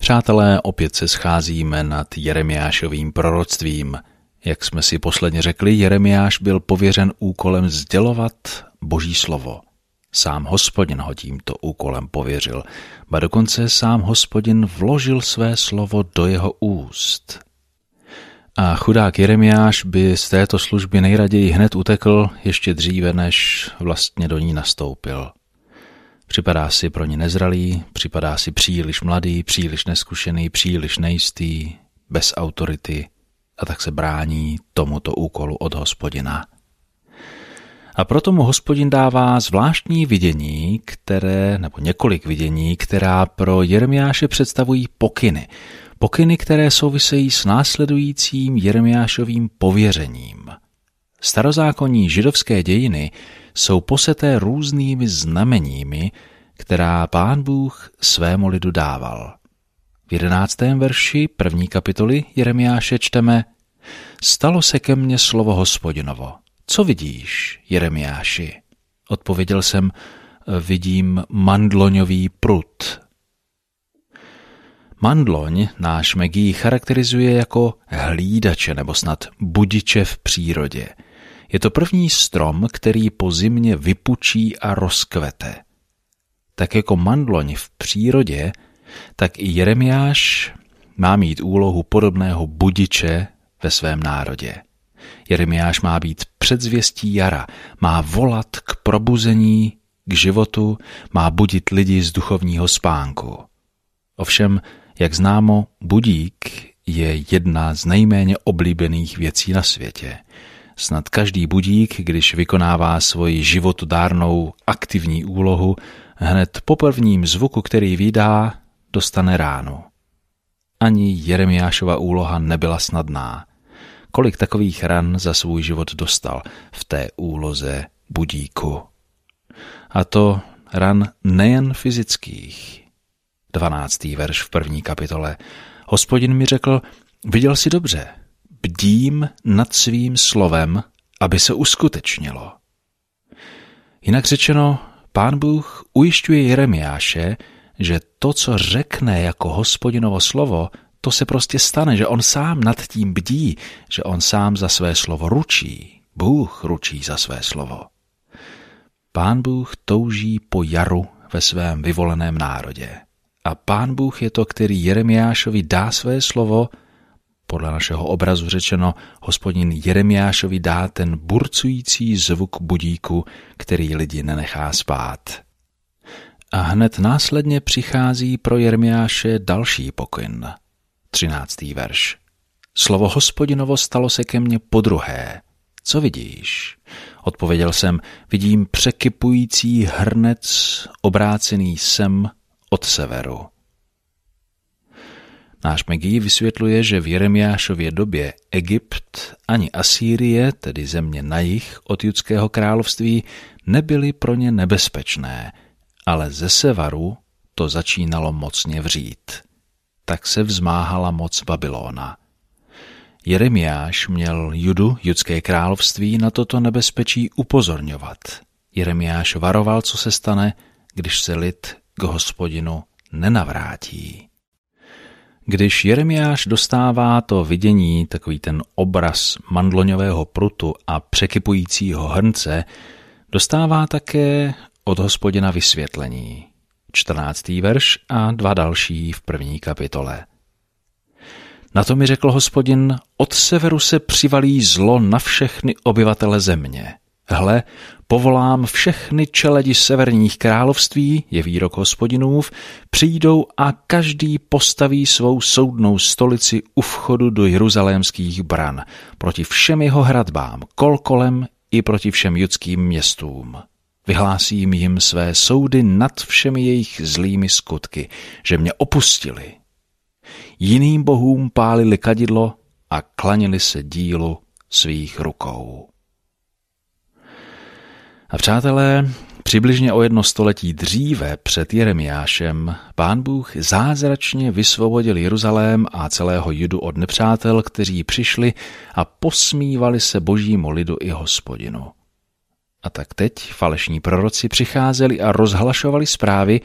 Přátelé, opět se scházíme nad Jeremiášovým proroctvím. Jak jsme si posledně řekli, Jeremiáš byl pověřen úkolem sdělovat Boží slovo. Sám Hospodin ho tímto úkolem pověřil, ba dokonce sám Hospodin vložil své slovo do jeho úst. A chudák Jeremiáš by z této služby nejraději hned utekl ještě dříve, než vlastně do ní nastoupil. Připadá si pro ní nezralý, připadá si příliš mladý, příliš neskušený, příliš nejistý, bez autority, a tak se brání tomuto úkolu od Hospodina. A proto mu Hospodin dává zvláštní vidění, několik vidění, která pro Jeremiáše představují pokyny. Pokyny, které souvisejí s následujícím Jeremiášovým pověřením. Starozákonní židovské dějiny jsou poseté různými znameními, která Pán Bůh svému lidu dával. V 11. verši 1. kapitoly Jeremiáše čteme: Stalo se ke mně slovo Hospodinovo. Co vidíš, Jeremiáši? Odpověděl jsem: vidím mandloňový prut. Mandloň náš Megí charakterizuje jako hlídače nebo snad budiče v přírodě. Je to první strom, který po zimě vypučí a rozkvete. Tak jako mandloň v přírodě, tak i Jeremiáš má mít úlohu podobného budiče ve svém národě. Jeremiáš má být předzvěstí jara, má volat k probuzení, k životu, má budit lidi z duchovního spánku. Ovšem, jak známo, budík je jedna z nejméně oblíbených věcí na světě. Snad každý budík, když vykonává svoji životodárnou aktivní úlohu, hned po prvním zvuku, který vydá, dostane ránu. Ani Jeremiášova úloha nebyla snadná. Kolik takových ran za svůj život dostal v té úloze budíku. A to ran nejen fyzických. 12. verš v 1. kapitole. Hospodin mi řekl: viděl jsi dobře, bdím nad svým slovem, aby se uskutečnilo. Jinak řečeno, Pán Bůh ujišťuje Jeremiáše, že to, co řekne jako Hospodinovo slovo, to se prostě stane, že on sám nad tím bdí, že on sám za své slovo ručí. Bůh ručí za své slovo. Pán Bůh touží po jaru ve svém vyvoleném národě. A Pán Bůh je to, který Jeremiášovi dá své slovo, podle našeho obrazu řečeno, Hospodin Jeremiášovi dá ten burcující zvuk budíku, který lidi nenechá spát. A hned následně přichází pro Jeremiáše další pokyn. 13. verš. Slovo Hospodinovo stalo se ke mně podruhé. Co vidíš? Odpověděl jsem: vidím překypující hrnec obrácený sem od severu. Náš Megí vysvětluje, že v Jeremiášově době Egypt ani Asýrie, tedy země na jih od Judského království, nebyly pro ně nebezpečné, ale ze severu to začínalo mocně vřít. Tak se vzmáhala moc Babylona. Jeremiáš měl Judské království na toto nebezpečí upozorňovat. Jeremiáš varoval, co se stane, když se lid k Hospodinu nenavrátí. Když Jeremiáš dostává to vidění, takový ten obraz mandloňového prutu a překypujícího hrnce, dostává také od Hospodina vysvětlení. 14. verš a 2 další v 1. kapitole. Na to mi řekl Hospodin: od severu se přivalí zlo na všechny obyvatele země. Hle, povolám všechny čeledi severních království, je výrok Hospodinův, přijdou a každý postaví svou soudnou stolici u vchodu do jeruzalémských bran, proti všem jeho hradbám, kolem i proti všem judským městům. Vyhlásím jim své soudy nad všemi jejich zlými skutky, že mě opustili. Jiným bohům pálili kadidlo a klaněli se dílu svých rukou. A přátelé, přibližně o 1 století dříve před Jeremiášem Pán Bůh zázračně vysvobodil Jeruzalém a celého Judu od nepřátel, kteří přišli a posmívali se Božímu lidu i Hospodinu. A tak teď falešní proroci přicházeli a rozhlašovali zprávy,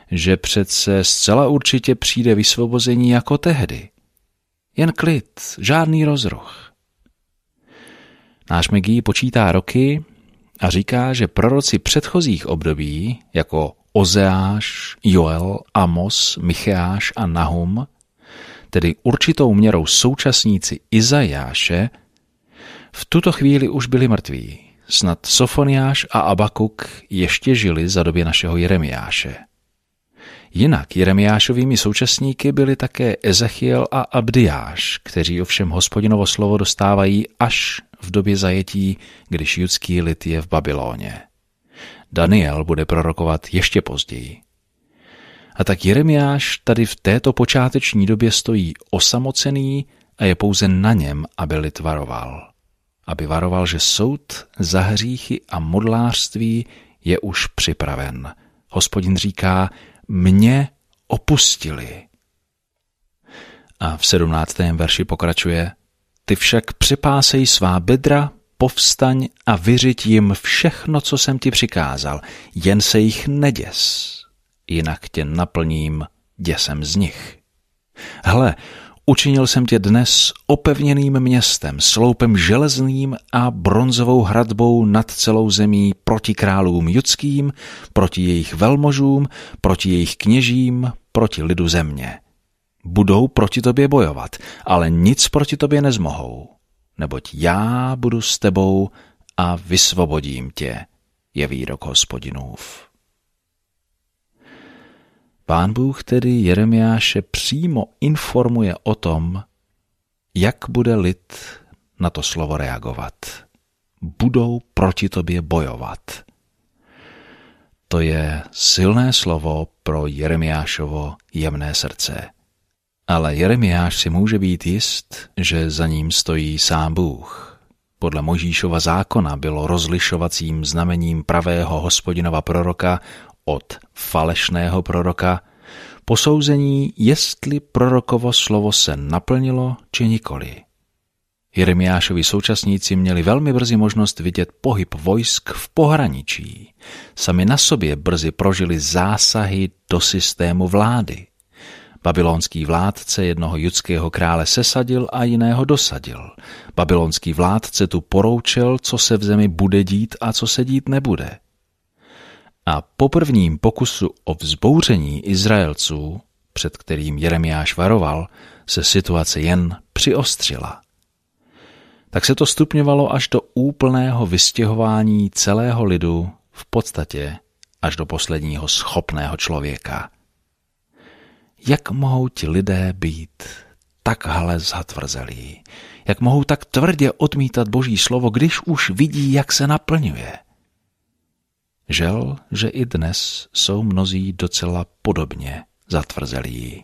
že přece zcela určitě přijde vysvobození jako tehdy. Jen klid, žádný rozruch. Náš Magee počítá roky a říká, že proroci předchozích období, jako Ozeáš, Joel, Amos, Micheáš a Nahum, tedy určitou měrou současníci Izajáše, v tuto chvíli už byli mrtví. Snad Sofoniáš a Abakuk ještě žili za doby našeho Jeremiáše. Jinak Jeremiášovými současníky byli také Ezechiel a Abdiáš, kteří ovšem Hospodinovo slovo dostávají až v době zajetí, když judský lid je v Babyloně. Daniel bude prorokovat ještě později. A tak Jeremiáš tady v této počáteční době stojí osamocený a je pouze na něm, aby lid varoval. Aby varoval, že soud za hříchy a modlářství je už připraven. Hospodin říká, mě opustili. A v 17. verši pokračuje, ty však připásej svá bedra, povstaň a vyřiď jim všechno, co jsem ti přikázal, jen se jich neděs, jinak tě naplním děsem z nich. Hle, učinil jsem tě dnes opevněným městem, sloupem železným a bronzovou hradbou nad celou zemí proti králům judským, proti jejich velmožům, proti jejich kněžím, proti lidu země. Budou proti tobě bojovat, ale nic proti tobě nezmohou, neboť já budu s tebou a vysvobodím tě, je výrok Hospodinův. Pán Bůh tedy Jeremiáše přímo informuje o tom, jak bude lid na to slovo reagovat. Budou proti tobě bojovat. To je silné slovo pro Jeremiášovo jemné srdce. Ale Jeremiáš si může být jist, že za ním stojí sám Bůh. Podle Mojžíšova zákona bylo rozlišovacím znamením pravého Hospodinova proroka od falešného proroka posouzení, jestli prorokovo slovo se naplnilo či nikoli. Jeremiášovi současníci měli velmi brzy možnost vidět pohyb vojsk v pohraničí. Sami na sobě brzy prožili zásahy do systému vlády. Babylonský vládce jednoho judského krále sesadil a jiného dosadil. Babylonský vládce tu poroučel, co se v zemi bude dít a co se dít nebude. A po prvním pokusu o vzbouření Izraelců, před kterým Jeremiáš varoval, se situace jen přiostřila. Tak se to stupňovalo až do úplného vystěhování celého lidu, v podstatě až do posledního schopného člověka. Jak mohou ti lidé být takhle zatvrzelí? Jak mohou tak tvrdě odmítat Boží slovo, když už vidí, jak se naplňuje? Žel, že i dnes jsou mnozí docela podobně zatvrzelí.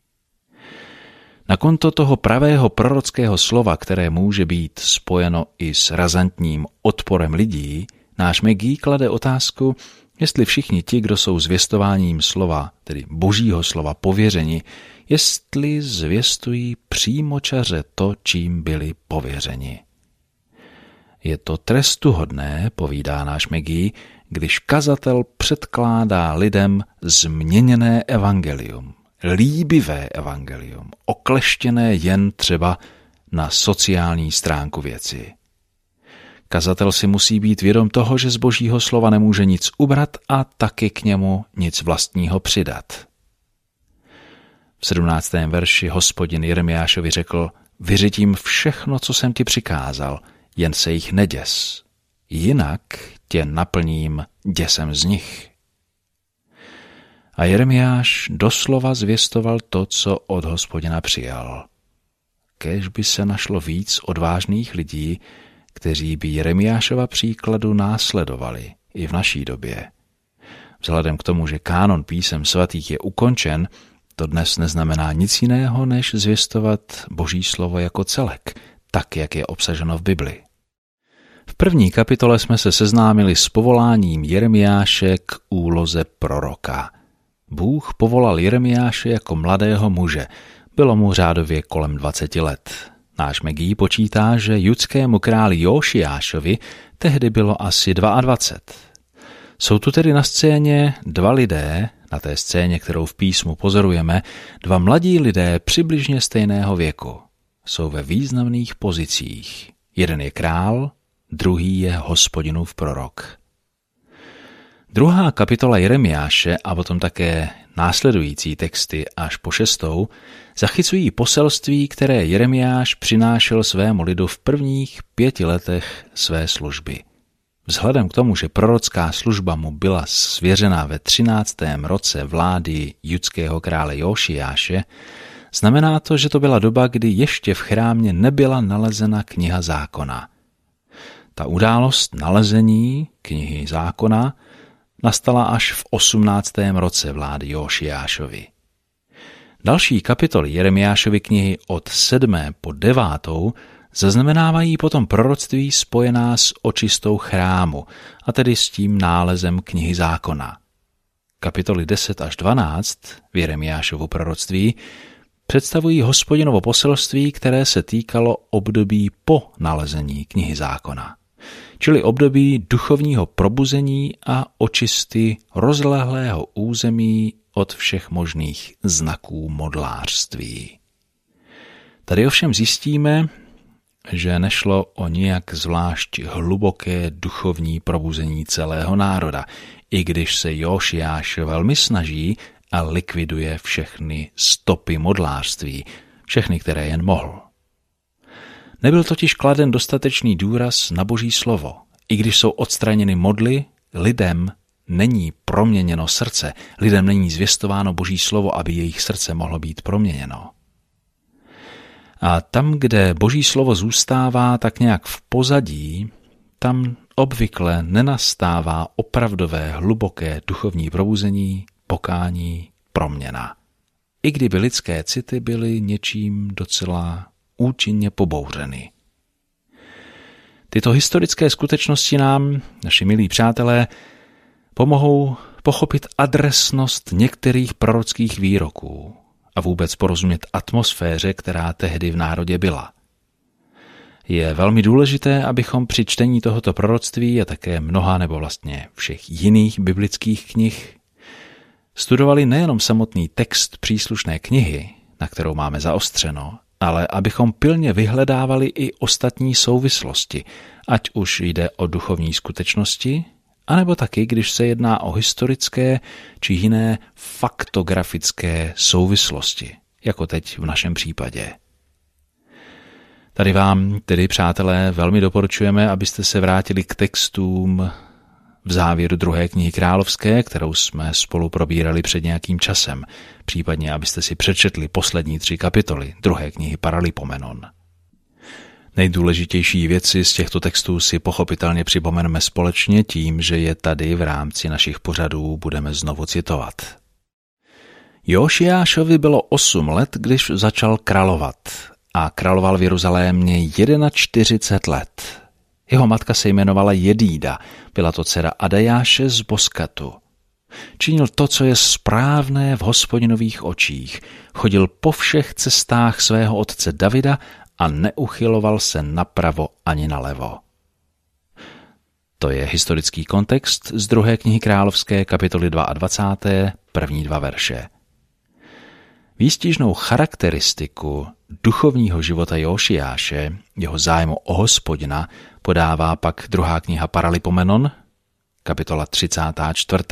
Na konto toho pravého prorockého slova, které může být spojeno i s razantním odporem lidí, náš Magee klade otázku, jestli všichni ti, kdo jsou zvěstováním slova, tedy Božího slova pověřeni, jestli zvěstují přímočaře to, čím byli pověřeni. Je to trestuhodné, povídá náš Magee, když kazatel předkládá lidem změněné evangelium, líbivé evangelium, okleštěné jen třeba na sociální stránku věci. Kazatel si musí být vědom toho, že z Božího slova nemůže nic ubrat a taky k němu nic vlastního přidat. V 17. verši Hospodin Jeremiášovi řekl, vyřiď jim všechno, co jsem ti přikázal, jen se jich neděs, jinak tě naplním děsem z nich. A Jeremiáš doslova zvěstoval to, co od Hospodina přijal. Kéž by se našlo víc odvážných lidí, kteří by Jeremiášova příkladu následovali i v naší době. Vzhledem k tomu, že kánon písem svatých je ukončen, to dnes neznamená nic jiného, než zvěstovat Boží slovo jako celek, tak, jak je obsaženo v Bibli. V první kapitole jsme se seznámili s povoláním Jeremiáše k úloze proroka. Bůh povolal Jeremiáše jako mladého muže, bylo mu řádově kolem 20 let. Náš Magee počítá, že judskému králi Jóšiášovi tehdy bylo asi 22. Jsou tu tedy na scéně dva lidé, na té scéně, kterou v písmu pozorujeme, dva mladí lidé přibližně stejného věku. Jsou ve významných pozicích. Jeden je král, druhý je Hospodinův prorok. 2. kapitola Jeremiáše a potom také následující texty až po 6. zachycují poselství, které Jeremiáš přinášel svému lidu v prvních 5 letech své služby. Vzhledem k tomu, že prorocká služba mu byla svěřena ve 13. roce vlády judského krále Jošiáše, znamená to, že to byla doba, kdy ještě v chrámě nebyla nalezena kniha zákona. Ta událost nalezení knihy zákona nastala až v 18. roce vlády Jošiášovi. Další kapitoly Jeremiášovy knihy od 7. po 9. zaznamenávají potom proroctví spojená s očistou chrámu, a tedy s tím nálezem knihy zákona. Kapitoly 10 až 12 v Jeremiášovu proroctví představují Hospodinovo poselství, které se týkalo období po nalezení knihy zákona, čili období duchovního probuzení a očisty rozlehlého území od všech možných znaků modlářství. Tady ovšem zjistíme, že nešlo o nijak zvlášť hluboké duchovní probuzení celého národa, i když se Jošiáš velmi snaží a likviduje všechny stopy modlářství, všechny, které jen mohl. Nebyl totiž kladen dostatečný důraz na Boží slovo. I když jsou odstraněny modly, lidem není proměněno srdce, lidem není zvěstováno Boží slovo, aby jejich srdce mohlo být proměněno. A tam, kde Boží slovo zůstává tak nějak v pozadí, tam obvykle nenastává opravdové hluboké duchovní probuzení, pokání, proměna. I kdyby lidské city byly něčím docela účinně pobouřeny. Tyto historické skutečnosti nám, naši milí přátelé, pomohou pochopit adresnost některých prorockých výroků a vůbec porozumět atmosféře, která tehdy v národě byla. Je velmi důležité, abychom při čtení tohoto proroctví a také mnoha nebo vlastně všech jiných biblických knih studovali nejenom samotný text příslušné knihy, na kterou máme zaostřeno, ale abychom pilně vyhledávali i ostatní souvislosti, ať už jde o duchovní skutečnosti, anebo taky, když se jedná o historické či jiné faktografické souvislosti, jako teď v našem případě. Tady vám tedy, přátelé, velmi doporučujeme, abyste se vrátili k textům v závěru 2. knihy královské, kterou jsme spolu probírali před nějakým časem, případně abyste si přečetli poslední 3 kapitoly 2. knihy Paralipomenon. Nejdůležitější věci z těchto textů si pochopitelně připomeneme společně tím, že je tady v rámci našich pořadů budeme znovu citovat. Jošiášovi bylo 8 let, když začal královat a královal v Jeruzalémě 41 let. Jeho matka se jmenovala Jedída, byla to dcera Adajáše z Boskatu. Činil to, co je správné v Hospodinových očích, chodil po všech cestách svého otce Davida a neuchyloval se napravo ani nalevo. To je historický kontext z 2. knihy královské kapitoly 22, první 2 verše. Výstižnou charakteristiku duchovního života Jošiáše, jeho zájmu o Hospodina, podává pak 2. kniha Paralipomenon, kapitola 34.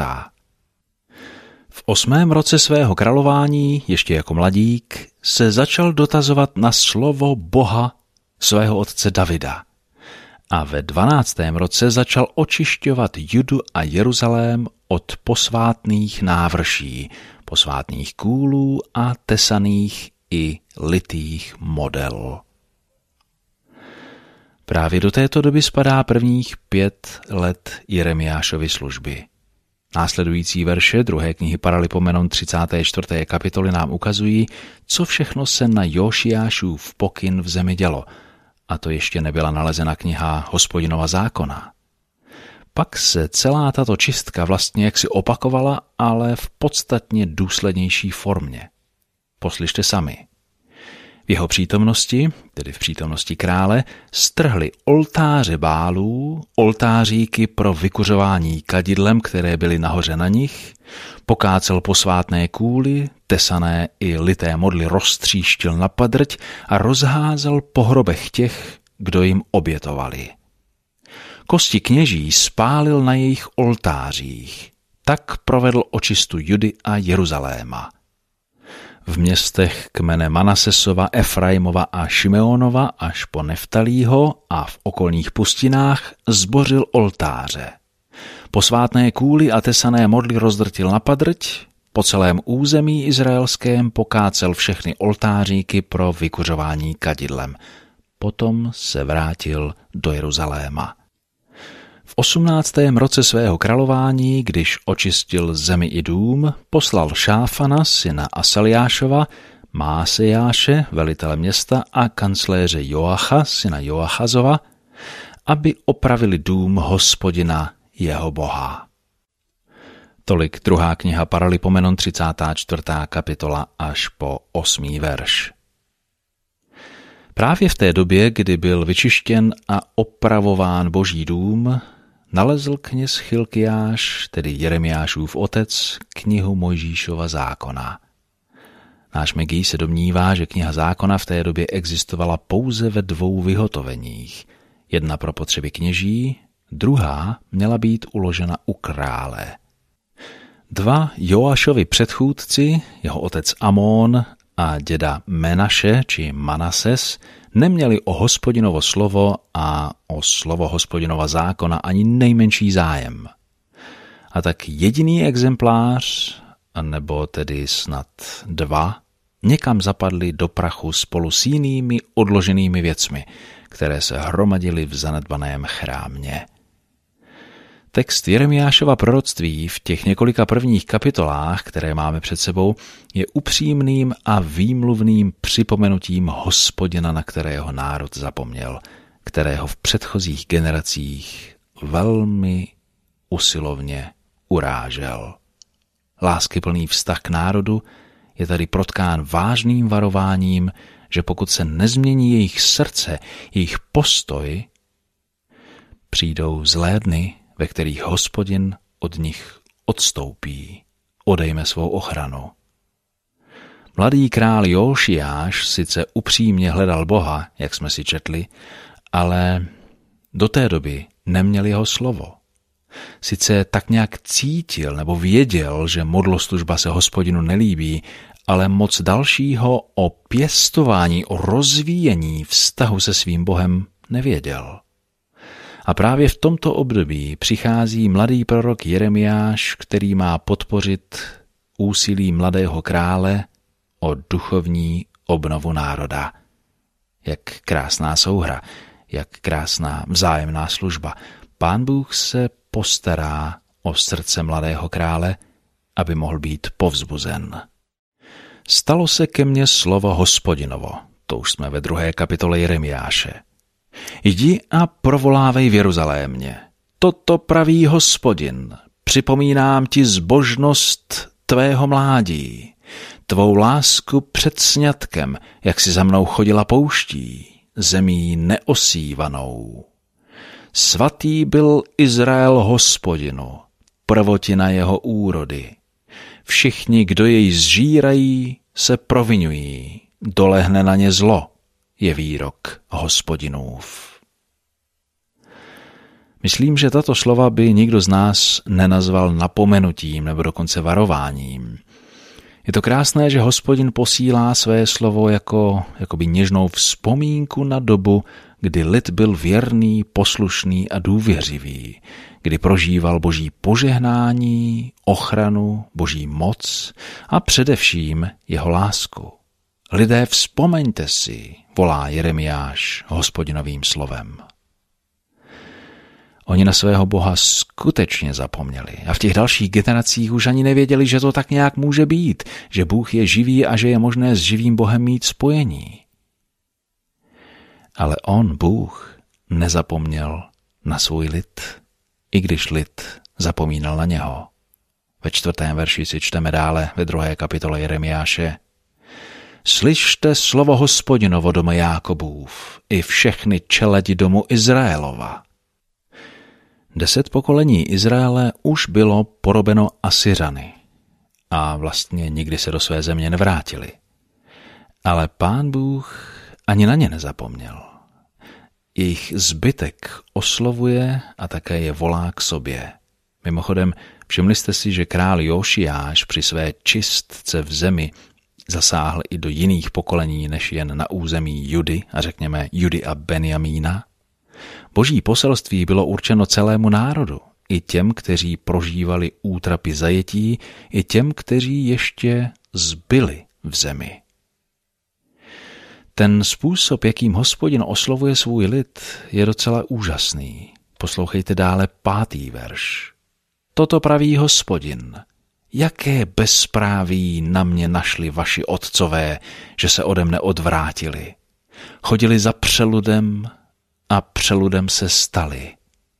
V 8. roce svého králování, ještě jako mladík, se začal dotazovat na slovo Boha svého otce Davida a ve 12. roce začal očišťovat Judu a Jeruzalém od posvátných návrší, posvátných kůlů a tesaných i litých model. Právě do této doby spadá prvních 5 let Jeremiášovy služby. Následující verše 2. knihy Paralipomenon 34. kapitoly nám ukazují, co všechno se na Jošiášův pokyn v zemi dělo, a to ještě nebyla nalezena kniha Hospodinova zákona. Pak se celá tato čistka vlastně jaksi opakovala, ale v podstatně důslednější formě. Poslyšte sami. V jeho přítomnosti, tedy v přítomnosti krále, strhli oltáře Bálů, oltáříky pro vykuřování kadidlem, které byly nahoře na nich, pokácel posvátné kůly, tesané i lité modly roztříštil na padrť a rozházel po hrobech těch, kdo jim obětovali. Kosti kněží spálil na jejich oltářích, tak provedl očistu Judy a Jeruzaléma. V městech kmene Manasesova, Efraimova a Šimeonova až po Neftalího a v okolních pustinách zbořil oltáře. Posvátné kůly a tesané modly rozdrtil na padrť, po celém území izraelském pokácel všechny oltáříky pro vykuřování kadidlem. Potom se vrátil do Jeruzaléma. V 18. roce svého králování, když očistil zemi i dům, poslal Šáfana, syna Asaliášova, Másejáše, velitele města a kancléře Joacha, syna Joachazova, aby opravili dům Hospodina, jeho Boha. Tolik 2. kniha Paralipomenon, 34. kapitola až po 8. verš. Právě v té době, kdy byl vyčištěn a opravován Boží dům, nalezl kněz Chilkiáš, tedy Jeremiášův otec, knihu Mojžíšova zákona. Náš Megí se domnívá, že kniha zákona v té době existovala pouze ve 2 vyhotoveních. Jedna pro potřeby kněží, druhá měla být uložena u krále. 2 Joášovi předchůdci, jeho otec Amón a děda Menaše či Manases, neměli o Hospodinovo slovo a o slovo Hospodinova zákona ani nejmenší zájem. A tak jediný exemplář, nebo tedy snad 2, někam zapadli do prachu spolu s jinými odloženými věcmi, které se hromadily v zanedbaném chrámě. Text Jeremiášova proroctví v těch několika prvních kapitolách, které máme před sebou, je upřímným a výmluvným připomenutím Hospodina, na kterého národ zapomněl, kterého v předchozích generacích velmi usilovně urážel. Láskyplný vztah k národu je tady protkán vážným varováním, že pokud se nezmění jejich srdce, jejich postoj, přijdou zlé dny, ve kterých Hospodin od nich odstoupí, odejme svou ochranu. Mladý král Jóšiáš sice upřímně hledal Boha, jak jsme si četli, ale do té doby neměl jeho slovo. Sice tak nějak cítil nebo věděl, že modloslužba se Hospodinu nelíbí, ale moc dalšího o pěstování, o rozvíjení vztahu se svým Bohem nevěděl. A právě v tomto období přichází mladý prorok Jeremiáš, který má podpořit úsilí mladého krále o duchovní obnovu národa. Jak krásná souhra, jak krásná vzájemná služba. Pán Bůh se postará o srdce mladého krále, aby mohl být povzbuzen. Stalo se ke mně slovo Hospodinovo, to už jsme ve 2. kapitole Jeremiáše. Jdi a provolávej v Jeruzalémě. Toto praví Hospodin. Připomínám ti zbožnost tvého mládí, tvou lásku před sňatkem, jak si za mnou chodila pouští, zemí neosívanou. Svatý byl Izrael Hospodinu, prvotina jeho úrody. Všichni, kdo jej zžírají, se proviňují, dolehne na ně zlo, je výrok Hospodinův. Myslím, že tato slova by nikdo z nás nenazval napomenutím nebo dokonce varováním. Je to krásné, že Hospodin posílá své slovo jakoby něžnou vzpomínku na dobu, kdy lid byl věrný, poslušný a důvěřivý, kdy prožíval Boží požehnání, ochranu, Boží moc a především jeho lásku. Lidé, vzpomeňte si, volá Jeremiáš Hospodinovým slovem. Oni na svého Boha skutečně zapomněli a v těch dalších generacích už ani nevěděli, že to tak nějak může být, že Bůh je živý a že je možné s živým Bohem mít spojení. Ale on, Bůh, nezapomněl na svůj lid, i když lid zapomínal na něho. Ve 4. verši si čteme dále ve 2. kapitole Jeremiáše. Slyšte slovo Hospodinovo, dome Jákobův, i všechny čeledi domu Izraelova. 10 pokolení Izraele už bylo porobeno Asyřany a vlastně nikdy se do své země nevrátili. Ale Pán Bůh ani na ně nezapomněl. Jejich zbytek oslovuje a také je volá k sobě. Mimochodem, všimli jste si, že král Jošiáš při své čistce v zemi zasáhl i do jiných pokolení než jen na území Judy a řekněme Judy a Benjamína? Boží poselství bylo určeno celému národu, i těm, kteří prožívali útrapy zajetí, i těm, kteří ještě zbyli v zemi. Ten způsob, jakým Hospodin oslovuje svůj lid, je docela úžasný. Poslouchejte dále 5. verš. Toto praví Hospodin. Jaké bezpráví na mě našli vaši otcové, že se ode mne odvrátili. Chodili za přeludem a přeludem se stali.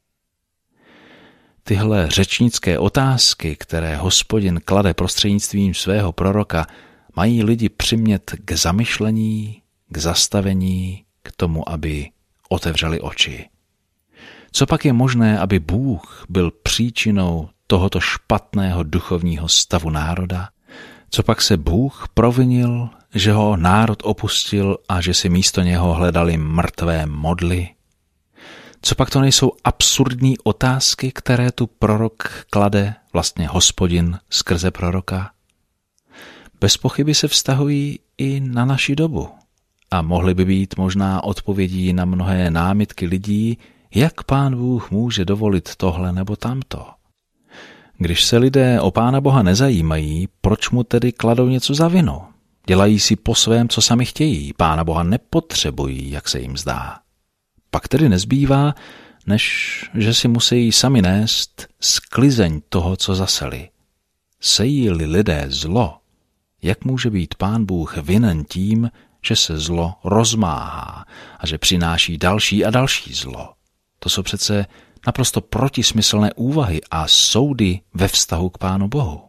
Tyhle řečnické otázky, které Hospodin klade prostřednictvím svého proroka, mají lidi přimět k zamyšlení, k zastavení, k tomu, aby otevřeli oči. Co pak je možné, aby Bůh byl příčinou tohoto špatného duchovního stavu národa? Co pak se Bůh provinil, že ho národ opustil a že si místo něho hledali mrtvé modly? Co pak to nejsou absurdní otázky, které tu prorok klade, vlastně Hospodin skrze proroka? Bez pochyby se vztahují i na naši dobu a mohly by být možná odpovědí na mnohé námitky lidí, jak Pán Bůh může dovolit tohle nebo tamto. Když se lidé o Pána Boha nezajímají, proč mu tedy kladou něco za vinu? Dělají si po svém, co sami chtějí, Pána Boha nepotřebují, jak se jim zdá. Pak tedy nezbývá, než že si musí sami nést sklizeň toho, co zaseli. Sejí-li lidé zlo, jak může být Pán Bůh vinen tím, že se zlo rozmáhá a že přináší další a další zlo? To jsou přece naprosto protismyslné úvahy a soudy ve vztahu k Pánu Bohu.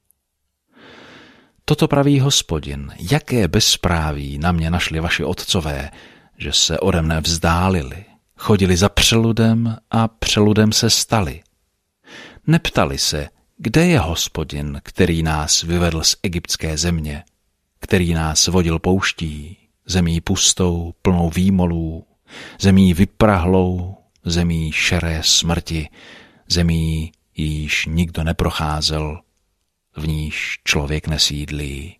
Toto praví Hospodin, jaké bezpráví na mě našli vaši otcové, že se ode mne vzdálili, chodili za přeludem a přeludem se stali. Neptali se, kde je Hospodin, který nás vyvedl z egyptské země, který nás vodil pouští, zemí pustou, plnou výmolů, zemí vyprahlou, zemí šeré smrti, zemí, jíž nikdo neprocházel, v níž člověk nesídlí.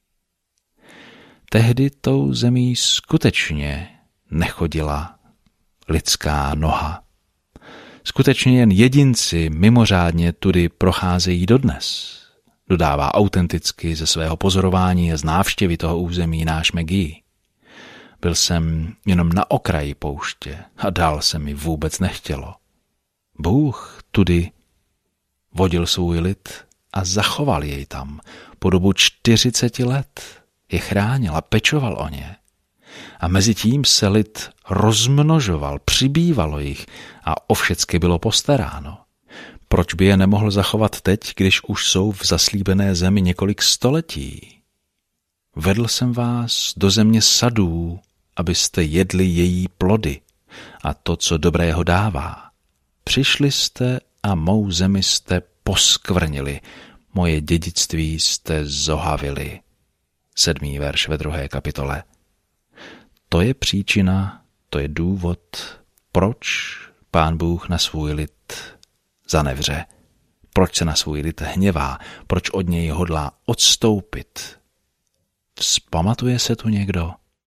Tehdy tou zemí skutečně nechodila lidská noha. Skutečně jen jedinci mimořádně tudy procházejí dodnes. Dodává autenticky ze svého pozorování a z návštěvy toho území náš Megi. Byl jsem jenom na okraji pouště a dál se mi vůbec nechtělo. Bůh tudy vodil svůj lid a zachoval jej tam po dobu 40 let. Je chránil a pečoval o ně. A mezi tím se lid rozmnožoval, přibývalo jich a o všecky bylo postaráno. Proč by je nemohl zachovat teď, když už jsou v zaslíbené zemi několik století? Vedl jsem vás do země sadů, abyste jedli její plody a to, co dobrého dává. Přišli jste a mou zemi jste poskvrnili, moje dědictví jste zohavili. 7. verš ve 2. kapitole. To je příčina, to je důvod, proč Pán Bůh na svůj lid zanevře, proč se na svůj lid hněvá, proč od něj hodlá odstoupit. Vzpamatuje se tu někdo?